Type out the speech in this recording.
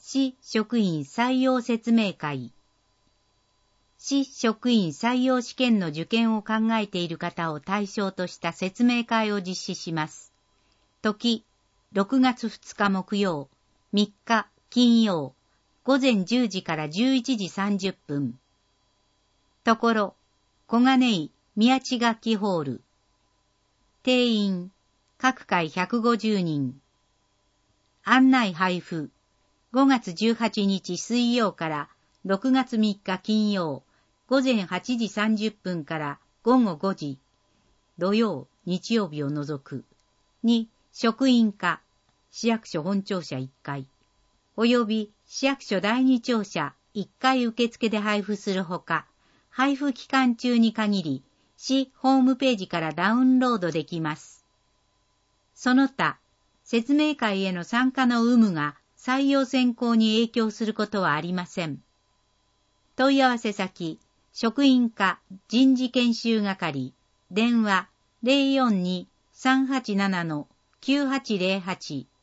市職員採用説明会。市職員採用試験の受験を考えている方を対象とした説明会を実施します。時、6月2日木曜、3日金曜、午前10時から11時30分。ところ、小金井宮地楽器ホール。定員、各回150人。案内配布、5月18日水曜から6月3日金曜、午前8時30分から午後5時、土曜、日曜日を除く。に、職員課、市役所本庁舎1階、及び市役所第2庁舎1階受付で配布するほか、配布期間中に限り、市ホームページからダウンロードできます。その他、説明会への参加の有無が採用選考に影響することはありません。問い合わせ先、職員課人事研修係、電話 042-387-9808